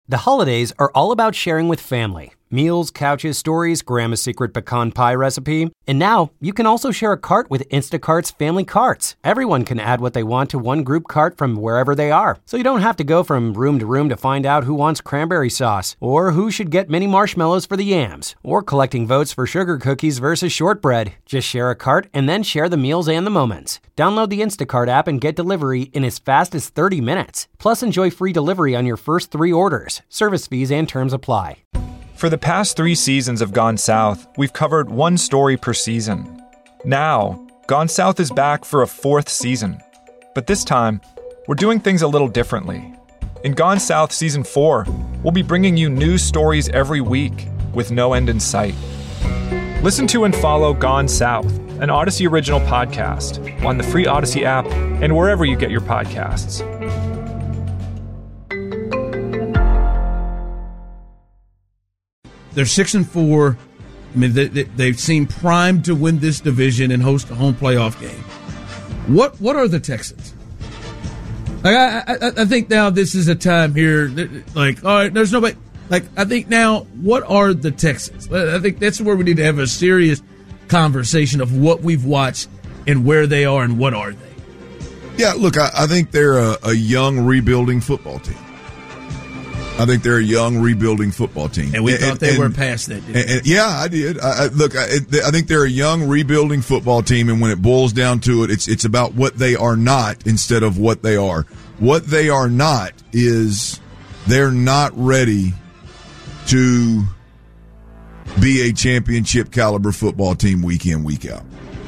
The holidays are all about sharing with family. Meals, couches, stories, Grandma's secret pecan pie recipe. And now, you can also share a cart with Instacart's Family Carts. Everyone can add what they want to one group cart from wherever they are. So you don't have to go from room to find out who wants cranberry sauce, or who should get mini marshmallows for the yams, or collecting votes for sugar cookies versus shortbread. Just share a cart and then share the meals and the moments. Download the Instacart app and get delivery in as fast as 30 minutes. Plus, enjoy free delivery on your first 3 orders. Service fees and terms apply. For the past 3 seasons of Gone South, we've covered one story per season. Now, Gone South is back for a 4th season. But this time, we're doing things a little differently. In Gone South Season 4, we'll be bringing you news stories every week with no end in sight. Listen to and follow Gone South, an Odyssey original podcast, on the free Odyssey app and wherever you get your podcasts. They're 6-4. I mean, they seem primed to win this division and host a home playoff game. What are the Texans? Like, I think now this is a time here. Like, all right, there's nobody. Like, I think now, what are the Texans? I think that's where we need to have a serious conversation of what we've watched and where they are and what are they. Yeah, look, I think they're a young rebuilding football team. I think they're a young rebuilding football team. And we thought they were past that, didn't we? Yeah, I did. I think they're a young rebuilding football team, and when it boils down to it, it's about what they are not instead of what they are. What they are not is they're not ready to be a championship caliber football team week in, week out.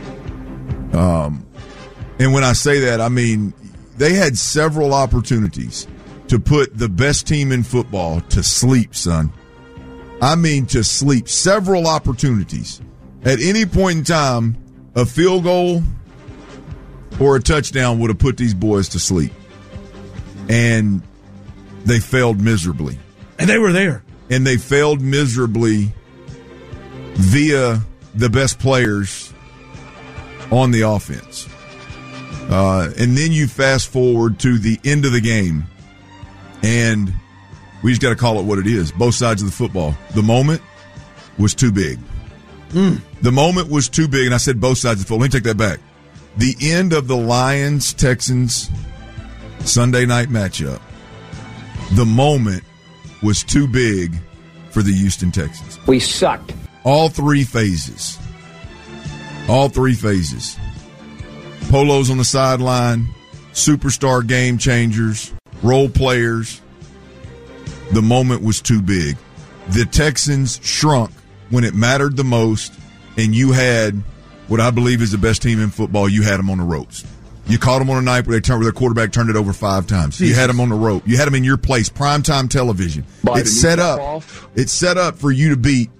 And when I say that, I mean they had several opportunities to put the best team in football to sleep, son. I mean to sleep. Several opportunities. At any point in time, a field goal or a touchdown would have put these boys to sleep. And they failed miserably. And they were there. And they failed miserably via the best players on the offense. And then you fast forward to the end of the game, and we just got to call it what it is. Both sides of the football. The moment was too big. The moment was too big, and I said both sides of the football. Let me take that back. The end of the Lions-Texans Sunday night matchup, the moment was too big for the Houston Texans. We sucked. All 3 phases. All 3 phases. Polos on the sideline, superstar game changers, role players. The moment was too big. The Texans shrunk when it mattered the most, and you had what I believe is the best team in football. You had them on the ropes. You caught them on a night where their quarterback turned it over 5 times. Jesus. You had them on the rope. You had them in your place, primetime television. It's set up for you to beat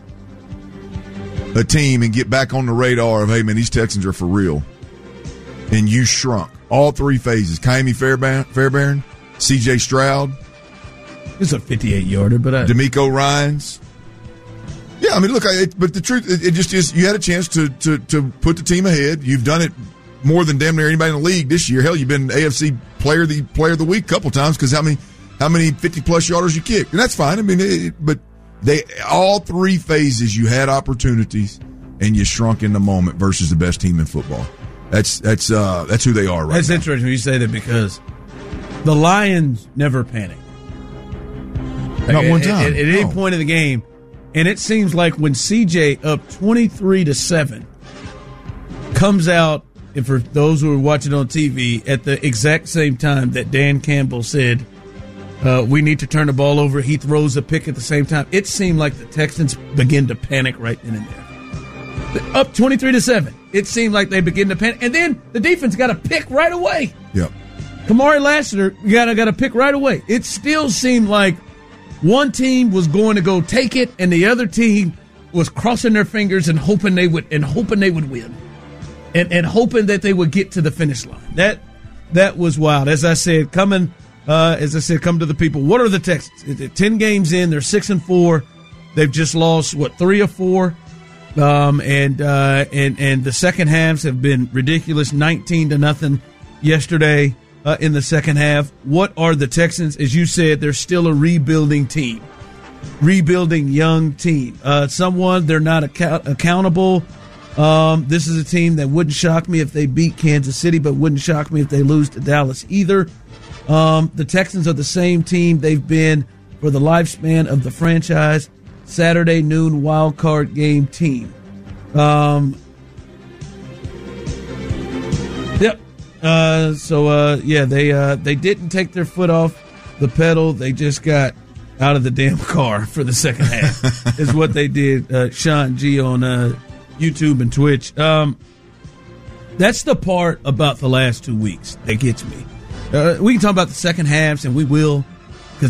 a team and get back on the radar of, hey, man, these Texans are for real. And you shrunk. All 3 phases. Kaimi Fairbairn, C.J. Stroud. It's a 58-yarder, but D'Amico Ryans. Yeah, I mean, look, but the truth, it just is, you had a chance to put the team ahead. You've done it more than damn near anybody in the league this year. Hell, you've been AFC player of the week a couple times because how many 50-plus yarders you kicked. And that's fine. I mean, but all 3 phases you had opportunities and you shrunk in the moment versus the best team in football. That's who they are right now. That's interesting when you say that because the Lions never panic. Not one time. At any point in the game. And it seems like when CJ up 23-7 comes out, and for those who are watching on TV, at the exact same time that Dan Campbell said, we need to turn the ball over, he throws a pick at the same time. It seemed like the Texans begin to panic right then and there. Up 23-7. It seemed like they begin to panic. And then the defense got a pick right away. Yep. Kamari Lassiter got a pick right away. It still seemed like one team was going to go take it, and the other team was crossing their fingers and hoping they would win, and hoping that they would get to the finish line. That was wild. As I said, come to the people. What are the Texans? 10 games in, they're 6-4. They've just lost 3 or 4, and the second halves have been ridiculous. 19-0 yesterday. in the second half. What are the Texans? As you said, they're still a rebuilding team, rebuilding young team. They're not accountable. This is a team that wouldn't shock me if they beat Kansas City, but wouldn't shock me if they lose to Dallas either. The Texans are the same team they've been for the lifespan of the franchise. Saturday noon wild card game team. Yep. They didn't take their foot off the pedal. They just got out of the damn car for the second half is what they did. Sean G on YouTube and Twitch. That's the part about the last 2 weeks that gets me. We can talk about the second halves, and we will, because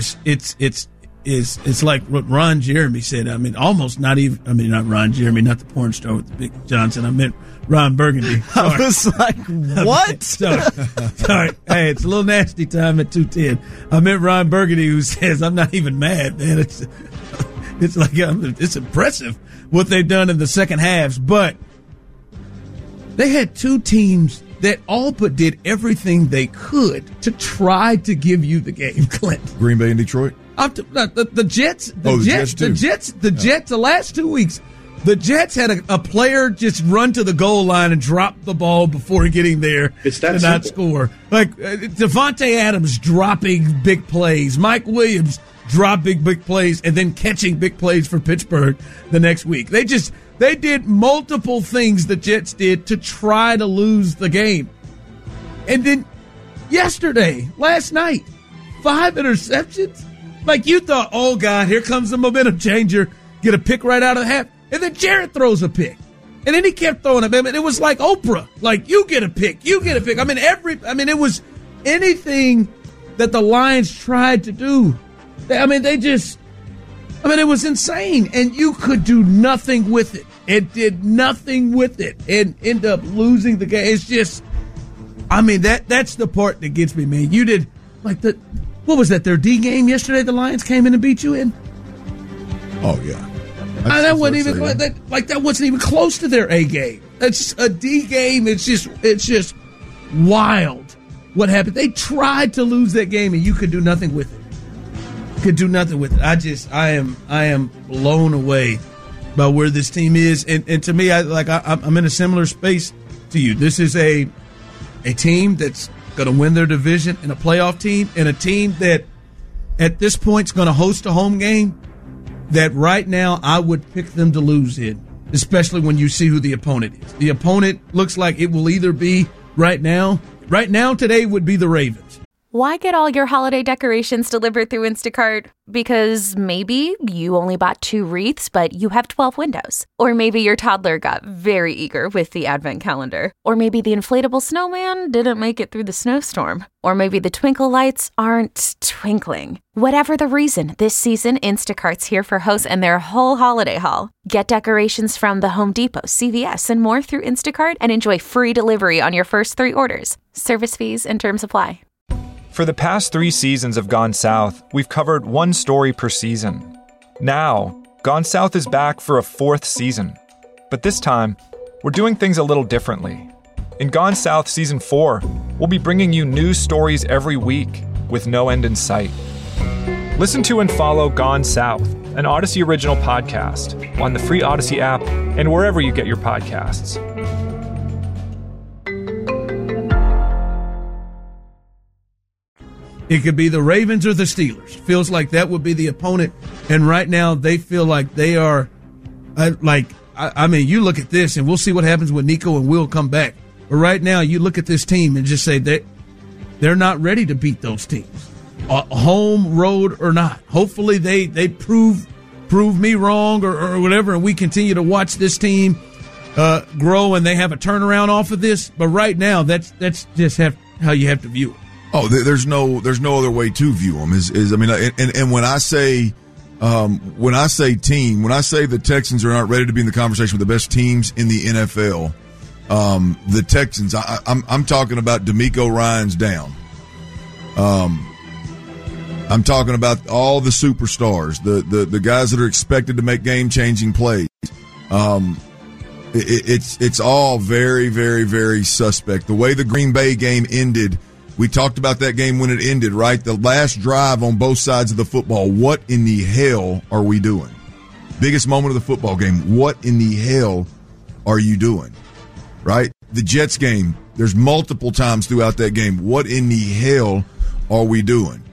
it's like what Ron Jeremy said. I mean, almost not even. I mean, not Ron Jeremy, not the porn star with the big Johnson. I meant Ron Burgundy. Sorry. I was like, what? Sorry. Hey, it's a little nasty time at 2:10. I meant Ron Burgundy, who says, "I'm not even mad, man. It's like it's impressive what they've done in the second halves." But they had two teams that all but did everything they could to try to give you the game, Clint. Green Bay and Detroit? The Jets. The Jets, the last 2 weeks, the Jets had a player just run to the goal line and drop the ball before getting there to not score. Like Devontae Adams dropping big plays. Mike Williams dropping big plays and then catching big plays for Pittsburgh the next week. They did multiple things the Jets did to try to lose the game. And then last night, 5 interceptions. Like you thought, oh God, here comes the momentum changer. Get a pick right out of the half. And then Jarrett throws a pick. And then he kept throwing them. It was like Oprah. Like, you get a pick. You get a pick. It was anything that the Lions tried to do. It was insane. And you could do nothing with it. It did nothing with it and end up losing the game. It's just, that's the part that gets me, man. You did, what was that, their D game yesterday the Lions came in and beat you in? Oh, yeah. That wasn't even close to their A game. That's a D game. It's just wild what happened. They tried to lose that game, and you could do nothing with it. I am blown away by where this team is, and to me, I'm in a similar space to you. This is a team that's going to win their division, and a playoff team, and a team that at this point is going to host a home game that right now I would pick them to lose in, especially when you see who the opponent is. The opponent looks like it will either be right now today would be the Ravens. Why get all your holiday decorations delivered through Instacart? Because maybe you only bought 2 wreaths, but you have 12 windows. Or maybe your toddler got very eager with the advent calendar. Or maybe the inflatable snowman didn't make it through the snowstorm. Or maybe the twinkle lights aren't twinkling. Whatever the reason, this season, Instacart's here for hosts and their whole holiday haul. Get decorations from the Home Depot, CVS, and more through Instacart and enjoy free delivery on your first 3 orders. Service fees and terms apply. For the past 3 seasons of Gone South, we've covered one story per season. Now, Gone South is back for a 4th season. But this time, we're doing things a little differently. In Gone South Season 4, we'll be bringing you new stories every week with no end in sight. Listen to and follow Gone South, an Odyssey original podcast, on the free Odyssey app and wherever you get your podcasts. It could be the Ravens or the Steelers. Feels like that would be the opponent. And right now, they feel like they are, you look at this, and we'll see what happens when Nico and Will come back. But right now, you look at this team and just say that they're not ready to beat those teams, home, road, or not. Hopefully, they prove me wrong or whatever, and we continue to watch this team grow, and they have a turnaround off of this. But right now, that's just how you have to view it. Oh, there's no other way to view them. And when I say team, when I say the Texans are not ready to be in the conversation with the best teams in the NFL, the Texans, I'm talking about DeMeco Ryans down. I'm talking about all the superstars, the guys that are expected to make game-changing plays. It's all very, very, very suspect. The way the Green Bay game ended We talked about that game when it ended, right? The last drive on both sides of the football. What in the hell are we doing? Biggest moment of the football game. What in the hell are you doing? Right? The Jets game, there's multiple times throughout that game. What in the hell are we doing?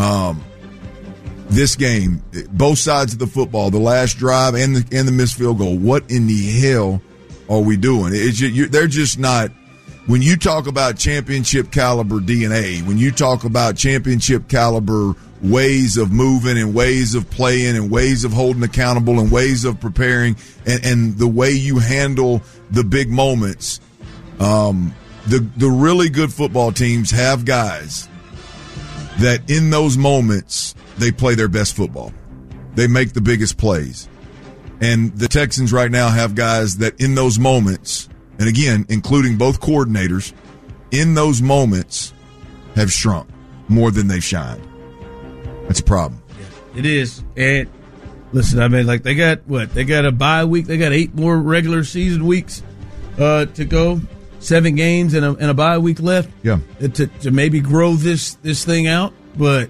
This game, both sides of the football, the last drive and the missed field goal. What in the hell are we doing? They're just not. When you talk about championship caliber DNA, when you talk about championship caliber ways of moving and ways of playing and ways of holding accountable and ways of preparing and the way you handle the big moments, the really good football teams have guys that in those moments they play their best football. They make the biggest plays. And the Texans right now have guys that in those moments, and again, including both coordinators, in those moments have shrunk more than they've shined. That's a problem. Yeah, it is. And listen, I mean, like they got a bye week. They got 8 more regular season weeks to go. 7 games and a bye week left. Yeah, to maybe grow this thing out. But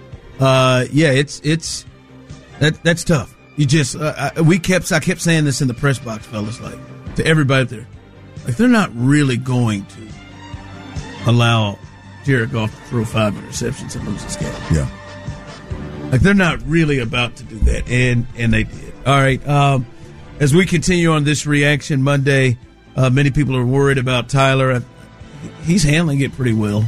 it's that's tough. You just I kept saying this in the press box, fellas, like to everybody there, like they're not really going to allow Jared Goff to throw 5 interceptions and lose this game. Yeah. Like, they're not really about to do that, and they did. All right, as we continue on this Reaction Monday, many people are worried about Tyler. He's handling it pretty well.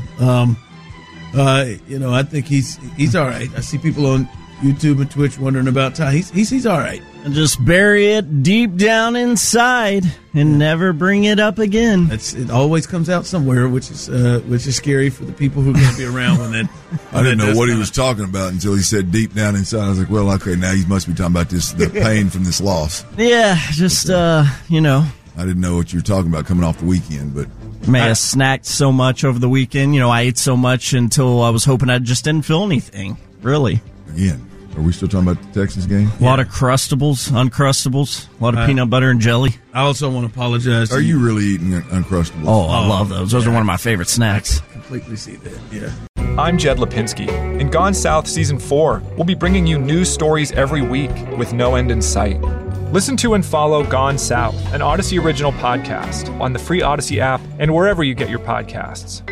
I think he's all right. I see people on YouTube and Twitch wondering about Tyler. He's all right. And just bury it deep down inside and never bring it up again. It always comes out somewhere, which is scary for the people who are going to be around when that. I didn't know what he was talking about until he said deep down inside. I was like, well, okay, now he must be talking about the pain from this loss. Yeah, just I didn't know what you were talking about coming off the weekend, but may have snacked so much over the weekend. I ate so much until I was hoping I just didn't feel anything. Really. Again. Are we still talking about the Texas game? A lot of Crustables, Uncrustables, a lot of peanut butter and jelly. I also want to apologize. Are you really eating Uncrustables? Oh, I love those. Those are one of my favorite snacks. I completely see that, yeah. I'm Jed Lipinski. In Gone South Season 4, we'll be bringing you news stories every week with no end in sight. Listen to and follow Gone South, an Odyssey original podcast, on the free Odyssey app and wherever you get your podcasts.